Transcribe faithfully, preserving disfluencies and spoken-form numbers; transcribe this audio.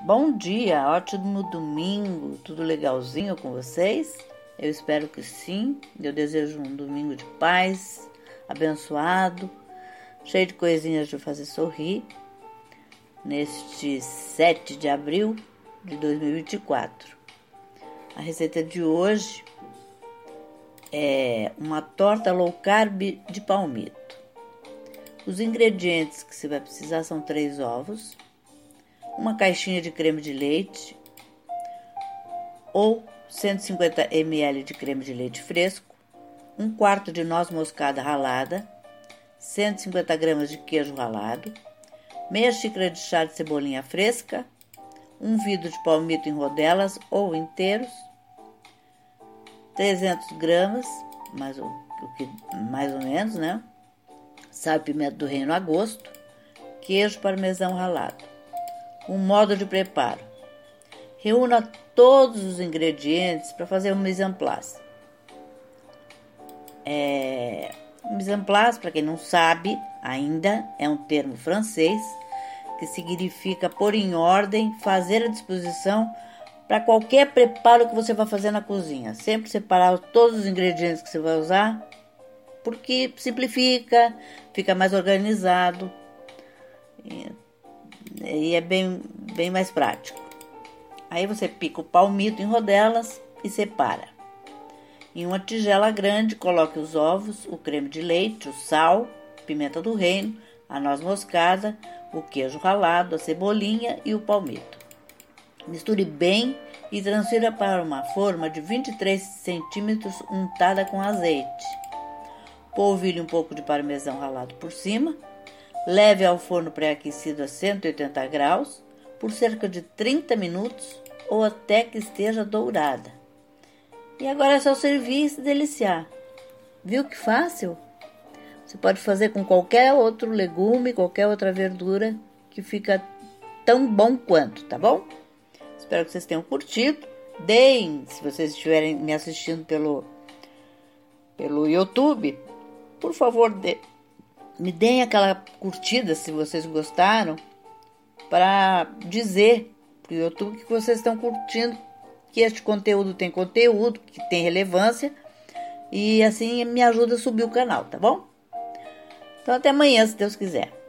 Bom dia, ótimo domingo, tudo legalzinho com vocês? Eu espero que sim. Eu desejo um domingo de paz, abençoado, cheio de coisinhas de fazer sorrir, neste sete de abril de dois mil e vinte e quatro. A receita de hoje é uma torta low carb de palmito. Os ingredientes que você vai precisar são três ovos, uma caixinha de creme de leite ou cento e cinquenta mililitros de creme de leite fresco, um quarto de noz moscada ralada, cento e cinquenta gramas de queijo ralado, meia xícara de chá de cebolinha fresca, um vidro de palmito em rodelas ou inteiros, trezentas gramas, mais, o, o que, mais ou menos, né? Sal e pimenta do reino a gosto, queijo parmesão ralado. Um modo de preparo: reúna todos os ingredientes para fazer um mise en place. É, mise en place, para quem não sabe ainda, é um termo francês que significa pôr em ordem, fazer à disposição para qualquer preparo que você vai fazer na cozinha. Sempre separar todos os ingredientes que você vai usar, porque simplifica, fica mais organizado e, e é bem, bem mais prático. Aí você pica o palmito em rodelas e separa. Em uma tigela grande, coloque os ovos, o creme de leite, o sal, pimenta do reino, a noz moscada, o queijo ralado, a cebolinha e o palmito. Misture bem e transfira para uma forma de vinte e três centímetros untada com azeite. Polvilhe um pouco de parmesão ralado por cima. Leve ao forno pré-aquecido a cento e oitenta graus por cerca de trinta minutos ou até que esteja dourada. E agora é só servir e se deliciar. Viu que fácil? Você pode fazer com qualquer outro legume, qualquer outra verdura que fica tão bom quanto, tá bom? Espero que vocês tenham curtido. Deem, se vocês estiverem me assistindo pelo, pelo YouTube, por favor, dê, me deem aquela curtida se vocês gostaram, para dizer para o YouTube que vocês estão curtindo, que este conteúdo tem conteúdo, que tem relevância, e assim me ajuda a subir o canal, tá bom? Então até amanhã, se Deus quiser.